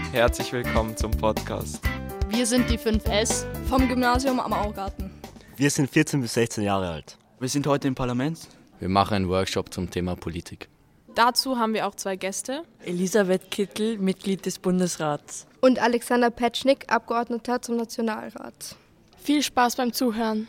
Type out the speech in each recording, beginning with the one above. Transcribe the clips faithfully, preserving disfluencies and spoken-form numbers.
Herzlich willkommen zum Podcast. Wir sind die fünf S vom Gymnasium am Augarten. Wir sind vierzehn bis sechzehn Jahre alt. Wir sind heute im Parlament. Wir machen einen Workshop zum Thema Politik. Dazu haben wir auch zwei Gäste. Elisabeth Kittel, Mitglied des Bundesrats. Und Alexander Petschnik, Abgeordneter zum Nationalrat. Viel Spaß beim Zuhören.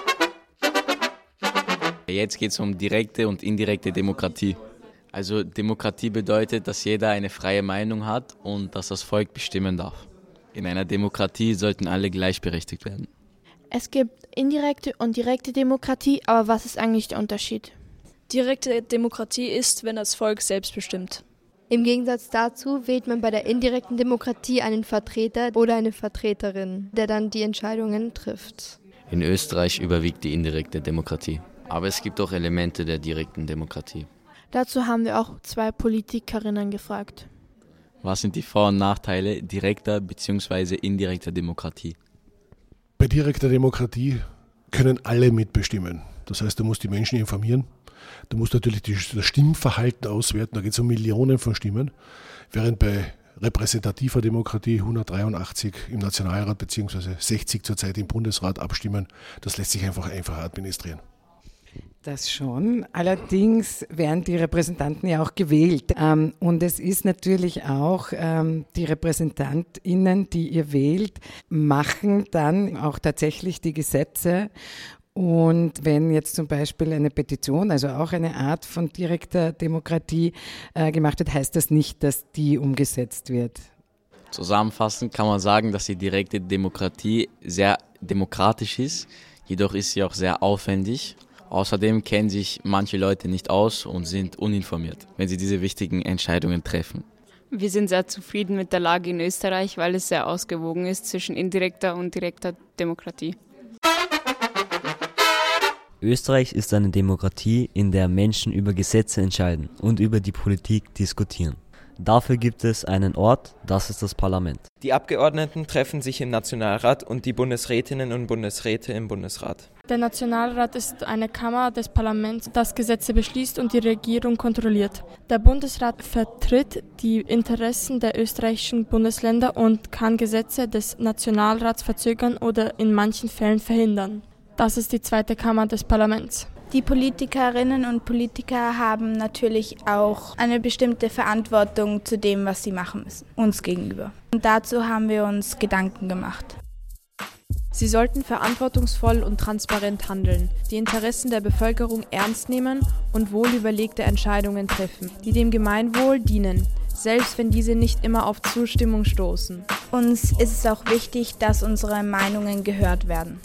Jetzt geht es um direkte und indirekte Demokratie. Also Demokratie bedeutet, dass jeder eine freie Meinung hat und dass das Volk bestimmen darf. In einer Demokratie sollten alle gleichberechtigt werden. Es gibt indirekte und direkte Demokratie, aber was ist eigentlich der Unterschied? Direkte Demokratie ist, wenn das Volk selbst bestimmt. Im Gegensatz dazu wählt man bei der indirekten Demokratie einen Vertreter oder eine Vertreterin, der dann die Entscheidungen trifft. In Österreich überwiegt die indirekte Demokratie. Aber es gibt auch Elemente der direkten Demokratie. Dazu haben wir auch zwei Politikerinnen gefragt. Was sind die Vor- und Nachteile direkter bzw. indirekter Demokratie? Bei direkter Demokratie können alle mitbestimmen. Das heißt, du musst die Menschen informieren. Du musst natürlich das Stimmverhalten auswerten. Da geht es um Millionen von Stimmen. Während bei repräsentativer Demokratie hundertdreiundachtzig im Nationalrat bzw. sechzig zurzeit im Bundesrat abstimmen, das lässt sich einfach einfacher administrieren. Das schon. Allerdings werden die Repräsentanten ja auch gewählt. Und es ist natürlich auch, die RepräsentantInnen, die ihr wählt, machen dann auch tatsächlich die Gesetze. Und wenn jetzt zum Beispiel eine Petition, also auch eine Art von direkter Demokratie gemacht wird, heißt das nicht, dass die umgesetzt wird. Zusammenfassend kann man sagen, dass die direkte Demokratie sehr demokratisch ist, jedoch ist sie auch sehr aufwendig. Außerdem kennen sich manche Leute nicht aus und sind uninformiert, wenn sie diese wichtigen Entscheidungen treffen. Wir sind sehr zufrieden mit der Lage in Österreich, weil es sehr ausgewogen ist zwischen indirekter und direkter Demokratie. Österreich ist eine Demokratie, in der Menschen über Gesetze entscheiden und über die Politik diskutieren. Dafür gibt es einen Ort, das ist das Parlament. Die Abgeordneten treffen sich im Nationalrat und die Bundesrätinnen und Bundesräte im Bundesrat. Der Nationalrat ist eine Kammer des Parlaments, das Gesetze beschließt und die Regierung kontrolliert. Der Bundesrat vertritt die Interessen der österreichischen Bundesländer und kann Gesetze des Nationalrats verzögern oder in manchen Fällen verhindern. Das ist die zweite Kammer des Parlaments. Die Politikerinnen und Politiker haben natürlich auch eine bestimmte Verantwortung zu dem, was sie machen müssen, uns gegenüber. Und dazu haben wir uns Gedanken gemacht. Sie sollten verantwortungsvoll und transparent handeln, die Interessen der Bevölkerung ernst nehmen und wohlüberlegte Entscheidungen treffen, die dem Gemeinwohl dienen, selbst wenn diese nicht immer auf Zustimmung stoßen. Uns ist es auch wichtig, dass unsere Meinungen gehört werden.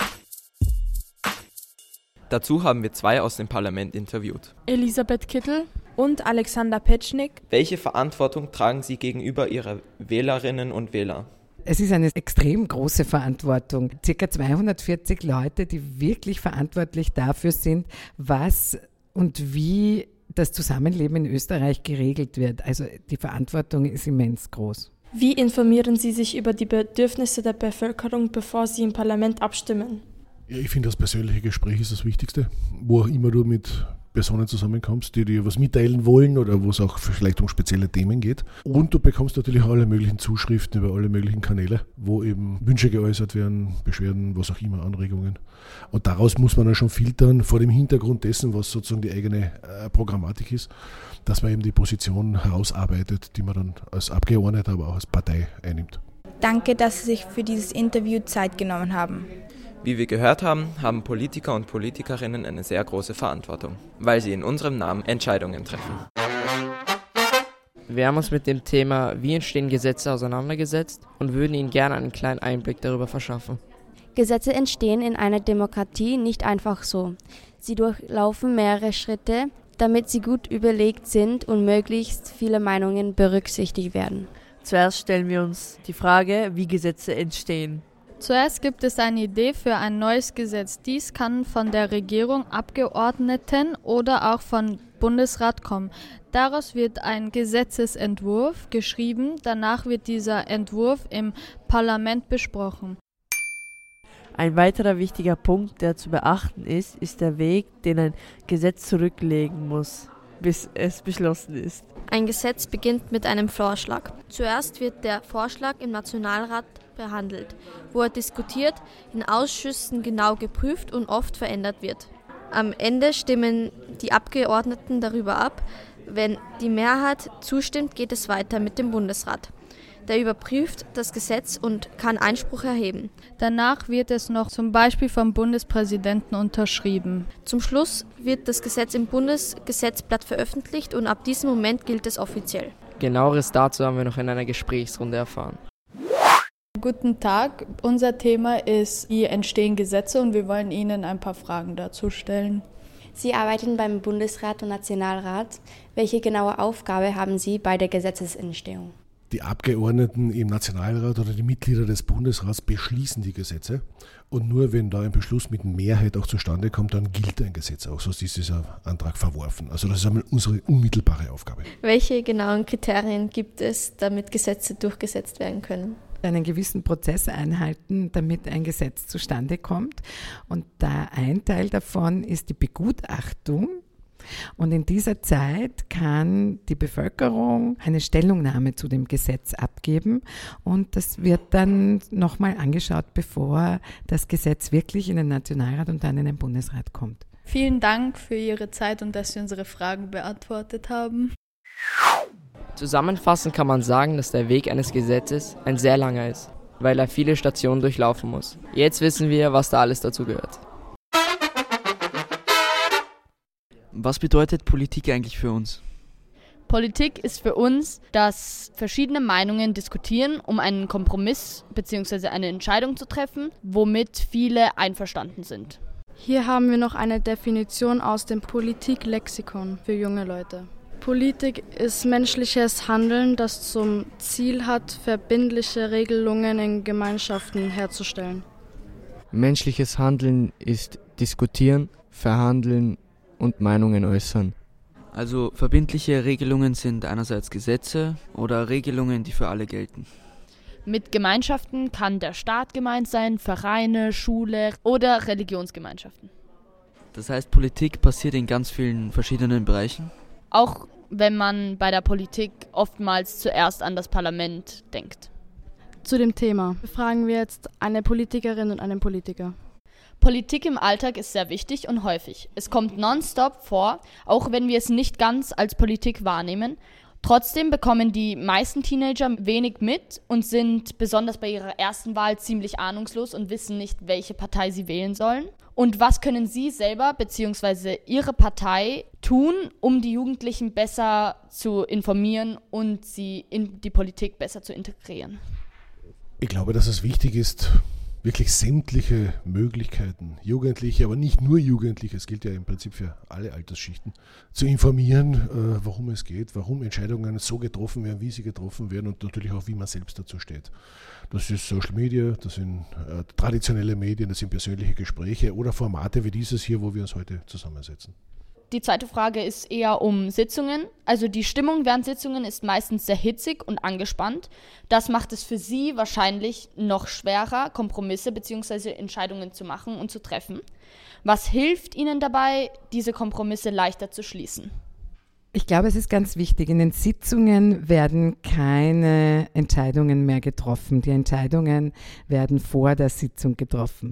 Dazu haben wir zwei aus dem Parlament interviewt. Elisabeth Kittel und Alexander Petschnik. Welche Verantwortung tragen Sie gegenüber Ihrer Wählerinnen und Wähler? Es ist eine extrem große Verantwortung. Circa zweihundertvierzig Leute, die wirklich verantwortlich dafür sind, was und wie das Zusammenleben in Österreich geregelt wird. Also die Verantwortung ist immens groß. Wie informieren Sie sich über die Bedürfnisse der Bevölkerung, bevor Sie im Parlament abstimmen? Ja, ich finde, das persönliche Gespräch ist das Wichtigste, wo auch immer du mit Personen zusammenkommst, die dir was mitteilen wollen oder wo es auch vielleicht um spezielle Themen geht. Und du bekommst natürlich alle möglichen Zuschriften über alle möglichen Kanäle, wo eben Wünsche geäußert werden, Beschwerden, was auch immer, Anregungen. Und daraus muss man dann schon filtern, vor dem Hintergrund dessen, was sozusagen die eigene äh, Programmatik ist, dass man eben die Position herausarbeitet, die man dann als Abgeordneter, aber auch als Partei einnimmt. Danke, dass Sie sich für dieses Interview Zeit genommen haben. Wie wir gehört haben, haben Politiker und Politikerinnen eine sehr große Verantwortung, weil sie in unserem Namen Entscheidungen treffen. Wir haben uns mit dem Thema, wie entstehen Gesetze, auseinandergesetzt und würden Ihnen gerne einen kleinen Einblick darüber verschaffen. Gesetze entstehen in einer Demokratie nicht einfach so. Sie durchlaufen mehrere Schritte, damit sie gut überlegt sind und möglichst viele Meinungen berücksichtigt werden. Zuerst stellen wir uns die Frage, wie Gesetze entstehen. Zuerst gibt es eine Idee für ein neues Gesetz. Dies kann von der Regierung, Abgeordneten oder auch vom Bundesrat kommen. Daraus wird ein Gesetzesentwurf geschrieben. Danach wird dieser Entwurf im Parlament besprochen. Ein weiterer wichtiger Punkt, der zu beachten ist, ist der Weg, den ein Gesetz zurücklegen muss, bis es beschlossen ist. Ein Gesetz beginnt mit einem Vorschlag. Zuerst wird der Vorschlag im Nationalrat behandelt, wo er diskutiert, in Ausschüssen genau geprüft und oft verändert wird. Am Ende stimmen die Abgeordneten darüber ab. Wenn die Mehrheit zustimmt, geht es weiter mit dem Bundesrat. Der überprüft das Gesetz und kann Einspruch erheben. Danach wird es noch zum Beispiel vom Bundespräsidenten unterschrieben. Zum Schluss wird das Gesetz im Bundesgesetzblatt veröffentlicht und ab diesem Moment gilt es offiziell. Genaueres dazu haben wir noch in einer Gesprächsrunde erfahren. Guten Tag, unser Thema ist, wie entstehen Gesetze und wir wollen Ihnen ein paar Fragen dazu stellen. Sie arbeiten beim Bundesrat und Nationalrat. Welche genaue Aufgabe haben Sie bei der Gesetzesentstehung? Die Abgeordneten im Nationalrat oder die Mitglieder des Bundesrats beschließen die Gesetze und nur wenn da ein Beschluss mit Mehrheit auch zustande kommt, dann gilt ein Gesetz auch, sonst ist dieser Antrag verworfen. Also das ist einmal unsere unmittelbare Aufgabe. Welche genauen Kriterien gibt es, damit Gesetze durchgesetzt werden können? Einen gewissen Prozess einhalten, damit ein Gesetz zustande kommt. Und da ein Teil davon ist die Begutachtung. Und in dieser Zeit kann die Bevölkerung eine Stellungnahme zu dem Gesetz abgeben und das wird dann nochmal angeschaut, bevor das Gesetz wirklich in den Nationalrat und dann in den Bundesrat kommt. Vielen Dank für Ihre Zeit und dass Sie unsere Fragen beantwortet haben. Zusammenfassend kann man sagen, dass der Weg eines Gesetzes ein sehr langer ist, weil er viele Stationen durchlaufen muss. Jetzt wissen wir, was da alles dazu gehört. Was bedeutet Politik eigentlich für uns? Politik ist für uns, dass verschiedene Meinungen diskutieren, um einen Kompromiss bzw. eine Entscheidung zu treffen, womit viele einverstanden sind. Hier haben wir noch eine Definition aus dem Politik-Lexikon für junge Leute. Politik ist menschliches Handeln, das zum Ziel hat, verbindliche Regelungen in Gemeinschaften herzustellen. Menschliches Handeln ist diskutieren, verhandeln und Meinungen äußern. Also verbindliche Regelungen sind einerseits Gesetze oder Regelungen, die für alle gelten. Mit Gemeinschaften kann der Staat gemeint sein, Vereine, Schule oder Religionsgemeinschaften. Das heißt, Politik passiert in ganz vielen verschiedenen Bereichen? Auch wenn man bei der Politik oftmals zuerst an das Parlament denkt. Zu dem Thema befragen wir jetzt eine Politikerin und einen Politiker. Politik im Alltag ist sehr wichtig und häufig. Es kommt nonstop vor, auch wenn wir es nicht ganz als Politik wahrnehmen. Trotzdem bekommen die meisten Teenager wenig mit und sind besonders bei ihrer ersten Wahl ziemlich ahnungslos und wissen nicht, welche Partei sie wählen sollen. Und was können Sie selber bzw. Ihre Partei tun, um die Jugendlichen besser zu informieren und sie in die Politik besser zu integrieren? Ich glaube, dass es wichtig ist, wirklich sämtliche Möglichkeiten, Jugendliche, aber nicht nur Jugendliche, es gilt ja im Prinzip für alle Altersschichten, zu informieren, äh, worum es geht, warum Entscheidungen so getroffen werden, wie sie getroffen werden und natürlich auch, wie man selbst dazu steht. Das ist Social Media, das sind äh, traditionelle Medien, das sind persönliche Gespräche oder Formate wie dieses hier, wo wir uns heute zusammensetzen. Die zweite Frage ist eher um Sitzungen. Also die Stimmung während Sitzungen ist meistens sehr hitzig und angespannt. Das macht es für Sie wahrscheinlich noch schwerer, Kompromisse bzw. Entscheidungen zu machen und zu treffen. Was hilft Ihnen dabei, diese Kompromisse leichter zu schließen? Ich glaube, es ist ganz wichtig. In den Sitzungen werden keine Entscheidungen mehr getroffen. Die Entscheidungen werden vor der Sitzung getroffen.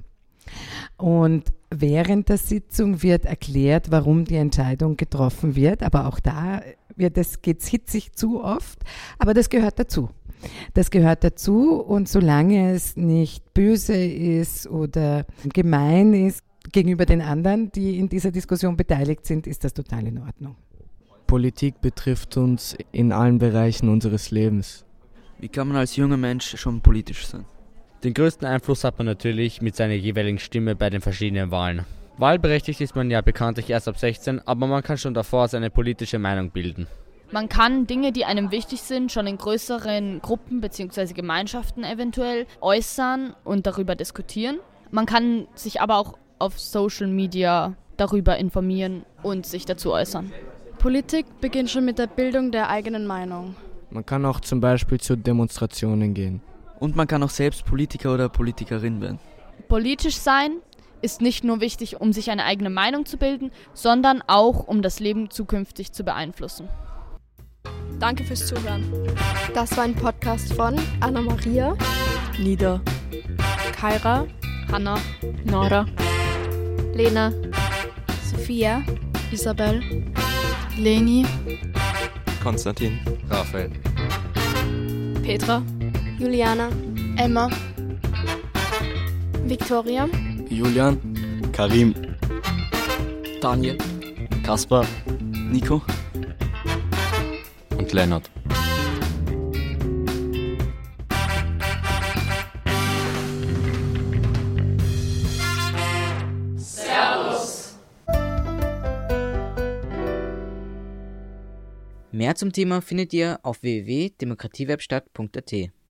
Und während der Sitzung wird erklärt, warum die Entscheidung getroffen wird, aber auch da wird es, geht's hitzig zu oft, aber das gehört dazu. Das gehört dazu und solange es nicht böse ist oder gemein ist gegenüber den anderen, die in dieser Diskussion beteiligt sind, ist das total in Ordnung. Politik betrifft uns in allen Bereichen unseres Lebens. Wie kann man als junger Mensch schon politisch sein? Den größten Einfluss hat man natürlich mit seiner jeweiligen Stimme bei den verschiedenen Wahlen. Wahlberechtigt ist man ja bekanntlich erst ab sechzehn, aber man kann schon davor seine politische Meinung bilden. Man kann Dinge, die einem wichtig sind, schon in größeren Gruppen bzw. Gemeinschaften eventuell äußern und darüber diskutieren. Man kann sich aber auch auf Social Media darüber informieren und sich dazu äußern. Politik beginnt schon mit der Bildung der eigenen Meinung. Man kann auch zum Beispiel zu Demonstrationen gehen. Und man kann auch selbst Politiker oder Politikerin werden. Politisch sein ist nicht nur wichtig, um sich eine eigene Meinung zu bilden, sondern auch, um das Leben zukünftig zu beeinflussen. Danke fürs Zuhören. Das war ein Podcast von Anna-Maria, Nida, Kaira, Hanna, Nora, Lena, Sophia, Isabel, Leni, Konstantin, Raphael, Petra, Juliana, Emma, Victoria, Julian, Karim, Daniel, Kaspar, Nico und Lennart. Mehr zum Thema findet ihr auf w w w punkt demokratiewerkstatt punkt a t.